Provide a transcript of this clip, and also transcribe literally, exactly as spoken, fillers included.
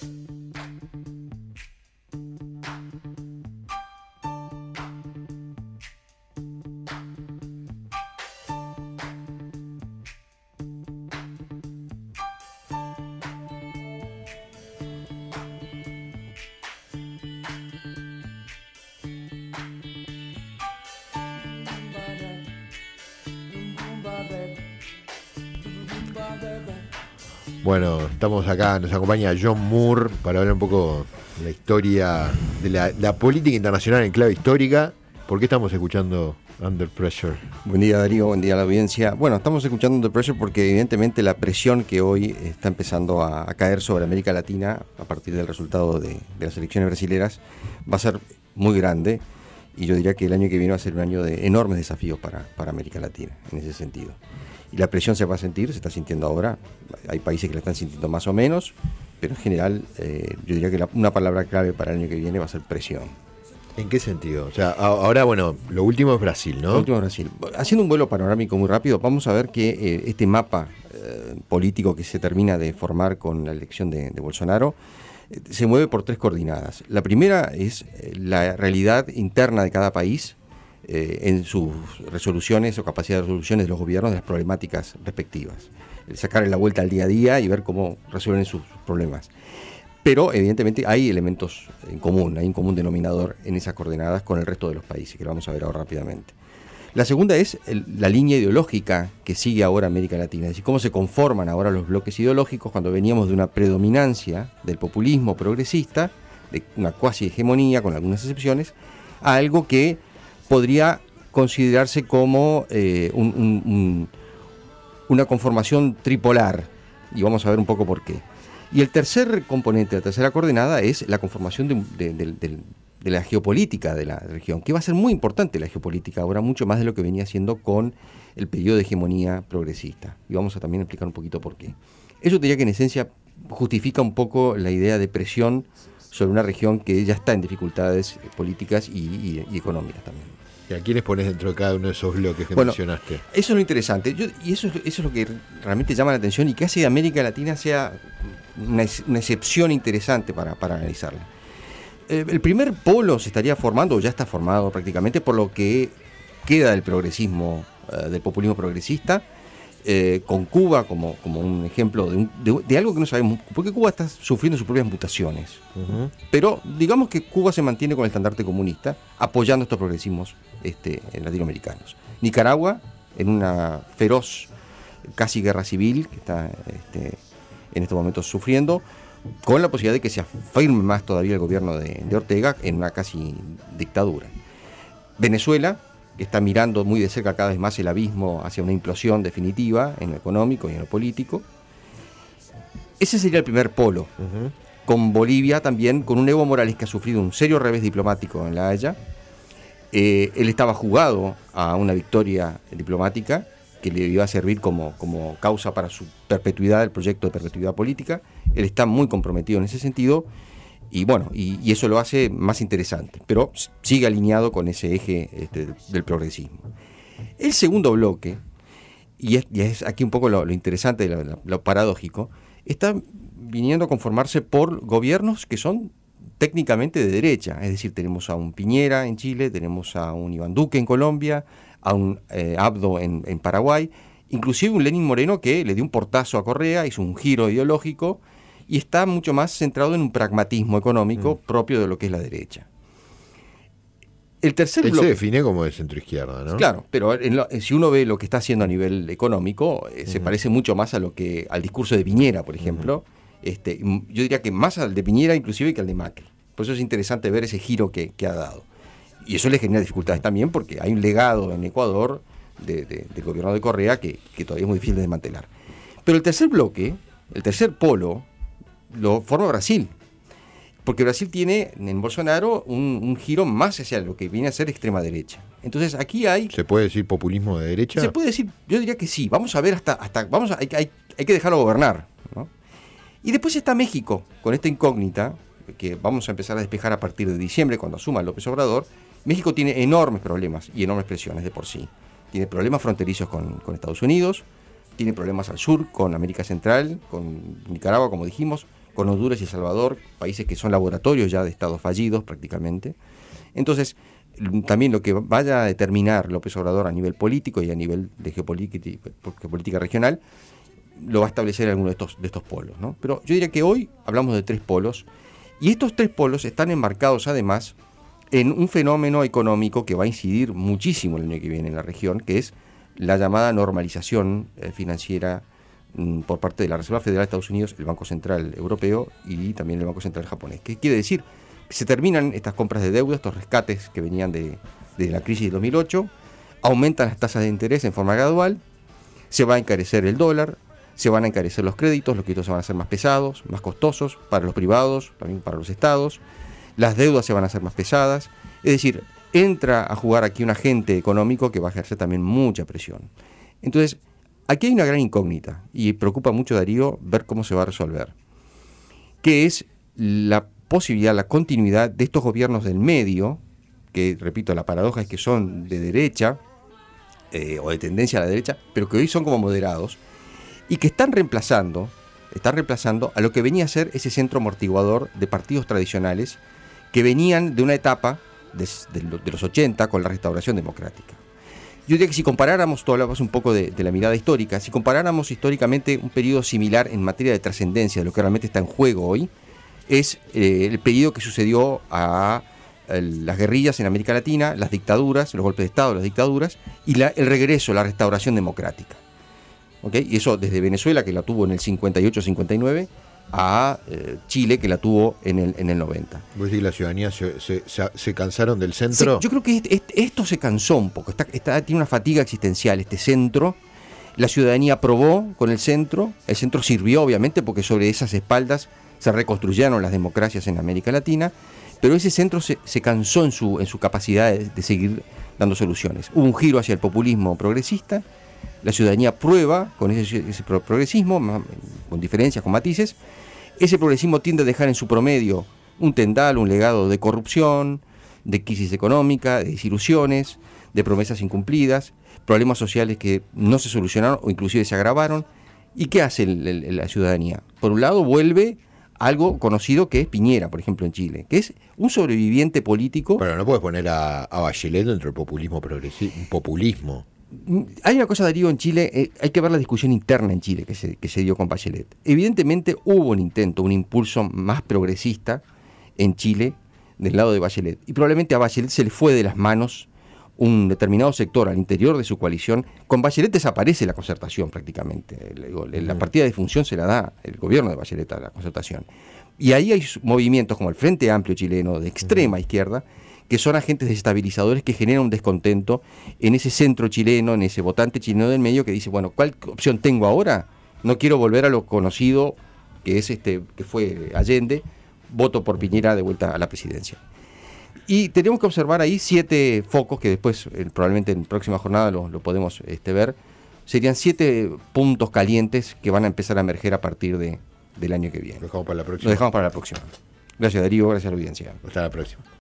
Bueno, estamos acá, nos acompaña John Moore para hablar un poco de la historia de la, la política internacional en clave histórica. ¿Por qué estamos escuchando Under Pressure? Buen día, Darío, buen día a la audiencia. Bueno, estamos escuchando Under Pressure porque evidentemente la presión que hoy está empezando a, a caer sobre América Latina a partir del resultado de, de las elecciones brasileras va a ser muy grande, y yo diría que el año que viene va a ser un año de enormes desafíos para, para América Latina en ese sentido. Y la presión se va a sentir, se está sintiendo ahora. Hay países que la están sintiendo más o menos, pero en general eh, yo diría que la, una palabra clave para el año que viene va a ser presión. ¿En qué sentido? O sea, ahora, bueno, lo último es Brasil, ¿no? Lo último es Brasil. Haciendo un vuelo panorámico muy rápido, vamos a ver que eh, este mapa eh, político que se termina de formar con la elección de, de Bolsonaro eh, se mueve por tres coordenadas. La primera es eh, la realidad interna de cada país, Eh, en sus resoluciones o capacidad de resoluciones de los gobiernos de las problemáticas respectivas. El sacarle la vuelta al día a día y ver cómo resuelven sus problemas. Pero evidentemente hay elementos en común, hay un común denominador en esas coordenadas con el resto de los países, que lo vamos a ver ahora rápidamente. La segunda es el, la línea ideológica que sigue ahora América Latina, es decir, cómo se conforman ahora los bloques ideológicos cuando veníamos de una predominancia del populismo progresista, de una cuasi hegemonía con algunas excepciones, a algo que podría considerarse como eh, un, un, un, una conformación tripolar, y vamos a ver un poco por qué. Y el tercer componente, la tercera coordenada, es la conformación de, de, de, de, de la geopolítica de la región, que va a ser muy importante la geopolítica ahora, mucho más de lo que venía siendo con el periodo de hegemonía progresista. Y vamos a también explicar un poquito por qué. Eso diría que en esencia justifica un poco la idea de presión sobre una región que ya está en dificultades políticas y, y, y económicas también. ¿Y a quiénes pones dentro de cada uno de esos bloques que bueno, mencionaste? Eso es lo interesante, Yo, y eso, eso es lo que realmente llama la atención y que hace que América Latina sea una, una excepción interesante para, para analizarla. Eh, el primer polo se estaría formando, o ya está formado prácticamente, por lo que queda del progresismo, eh, del populismo progresista, Eh, con Cuba como, como un ejemplo de, un, de, de algo que no sabemos, porque Cuba está sufriendo sus propias mutaciones. Uh-huh. Pero digamos que Cuba se mantiene con el estandarte comunista, apoyando estos progresismos este, latinoamericanos. Nicaragua, en una feroz, casi guerra civil, que está este, en estos momentos sufriendo, con la posibilidad de que se afirme más todavía el gobierno de, de Ortega en una casi dictadura. Venezuela, que está mirando muy de cerca cada vez más el abismo hacia una implosión definitiva en lo económico y en lo político. Ese sería el primer polo. Uh-huh. Con Bolivia también, con un Evo Morales que ha sufrido un serio revés diplomático en La Haya. Eh, él estaba jugado a una victoria diplomática que le iba a servir como, como causa para su perpetuidad, el proyecto de perpetuidad política. Él está muy comprometido en ese sentido. Y bueno, y, y eso lo hace más interesante, pero sigue alineado con ese eje este, del progresismo. El segundo bloque, y es, y es aquí un poco lo, lo interesante, lo, lo, lo paradójico, está viniendo a conformarse por gobiernos que son técnicamente de derecha, es decir, tenemos a un Piñera en Chile, tenemos a un Iván Duque en Colombia, a un eh, Abdo en, en Paraguay, inclusive un Lenín Moreno que le dio un portazo a Correa, hizo un giro ideológico, y está mucho más centrado en un pragmatismo económico mm. propio de lo que es la derecha. El tercer Él bloque se define como de centroizquierda, ¿no? Claro, pero en lo, si uno ve lo que está haciendo a nivel económico, eh, mm. se parece mucho más a lo que al discurso de Piñera, por ejemplo. Mm. Este, yo diría que más al de Piñera inclusive que al de Macri. Por eso es interesante ver ese giro que, que ha dado. Y eso le genera dificultades también porque hay un legado en Ecuador de, de, del gobierno de Correa que, que todavía es muy difícil de desmantelar. Pero el tercer bloque, el tercer polo, lo forma Brasil, porque Brasil tiene en Bolsonaro un, un giro más hacia lo que viene a ser extrema derecha. Entonces aquí hay... ¿Se puede decir populismo de derecha? Se puede decir, yo diría que sí. Vamos a ver hasta... hasta vamos a, hay, hay, hay que dejarlo gobernar, ¿no? Y después está México, con esta incógnita, que vamos a empezar a despejar a partir de diciembre, cuando asuma López Obrador. México tiene enormes problemas y enormes presiones de por sí. Tiene problemas fronterizos con, con Estados Unidos, tiene problemas al sur, con América Central, con Nicaragua, como dijimos, con Honduras y El Salvador, países que son laboratorios ya de estados fallidos prácticamente. Entonces, también lo que vaya a determinar López Obrador a nivel político y a nivel de geopolítica, geopolítica regional, lo va a establecer alguno de estos, de estos polos, ¿no? Pero yo diría que hoy hablamos de tres polos, y estos tres polos están enmarcados además en un fenómeno económico que va a incidir muchísimo el año que viene en la región, que es la llamada normalización eh, financiera mm, por parte de la Reserva Federal de Estados Unidos, el Banco Central Europeo y también el Banco Central Japonés. ¿Qué quiere decir? Se terminan estas compras de deuda, estos rescates que venían de, de la crisis de dos mil ocho, aumentan las tasas de interés en forma gradual, se va a encarecer el dólar, se van a encarecer los créditos, los créditos se van a hacer más pesados, más costosos para los privados, también para los estados, las deudas se van a hacer más pesadas, es decir, entra a jugar aquí un agente económico que va a ejercer también mucha presión. Entonces, aquí hay una gran incógnita y preocupa mucho, Darío, ver cómo se va a resolver, que es la posibilidad, la continuidad de estos gobiernos del medio, que, repito, la paradoja es que son de derecha, eh, o de tendencia a la derecha, pero que hoy son como moderados, y que están reemplazando, están reemplazando a lo que venía a ser ese centro amortiguador de partidos tradicionales que venían de una etapa de, de, de los ochenta con la restauración democrática. Yo diría que si comparáramos, tú hablabas un poco de, de la mirada histórica, si comparáramos históricamente un periodo similar en materia de trascendencia, de lo que realmente está en juego hoy, es eh, el periodo que sucedió a, a las guerrillas en América Latina, las dictaduras, los golpes de Estado, las dictaduras, y la, el regreso, la restauración democrática. ¿Okay? Y eso desde Venezuela, que la tuvo en el cincuenta y ocho cincuenta y nueve, a eh, Chile, que la tuvo en el, en el noventa. ¿Vos decís que la ciudadanía se, se, se, se cansaron del centro? Sí, yo creo que este, este, esto se cansó un poco, está, está, tiene una fatiga existencial este centro. La ciudadanía probó con el centro, el centro sirvió obviamente porque sobre esas espaldas se reconstruyeron las democracias en América Latina, pero ese centro se, se cansó en su, en su capacidad de, de seguir dando soluciones. Hubo un giro hacia el populismo progresista, la ciudadanía prueba con ese, ese progresismo, con diferencias, con matices. Ese progresismo tiende a dejar en su promedio un tendal, un legado de corrupción, de crisis económica, de desilusiones, de promesas incumplidas, problemas sociales que no se solucionaron o inclusive se agravaron. ¿Y qué hace el, el, la ciudadanía? Por un lado, vuelve algo conocido que es Piñera, por ejemplo, en Chile, que es un sobreviviente político. Pero no puedes poner a, a Bachelet dentro del populismo progresista, populismo. Hay una cosa, Darío, en Chile, eh, hay que ver la discusión interna en Chile que se, que se dio con Bachelet. Evidentemente hubo un intento, un impulso más progresista en Chile del lado de Bachelet. Y probablemente a Bachelet se le fue de las manos un determinado sector al interior de su coalición. Con Bachelet desaparece la concertación prácticamente. La partida de función se la da el gobierno de Bachelet a la concertación. Y ahí hay movimientos como el Frente Amplio chileno, de extrema izquierda, que son agentes desestabilizadores que generan un descontento en ese centro chileno, en ese votante chileno del medio que dice, bueno, ¿cuál opción tengo ahora? No quiero volver a lo conocido que es este que fue Allende, voto por Piñera de vuelta a la presidencia. Y tenemos que observar ahí siete focos que después, eh, probablemente en la próxima jornada lo, lo podemos este, ver. Serían siete puntos calientes que van a empezar a emerger a partir de, del año que viene. Lo dejamos para la próxima. Lo dejamos para la próxima. Gracias, Darío, gracias a la audiencia. Hasta la próxima.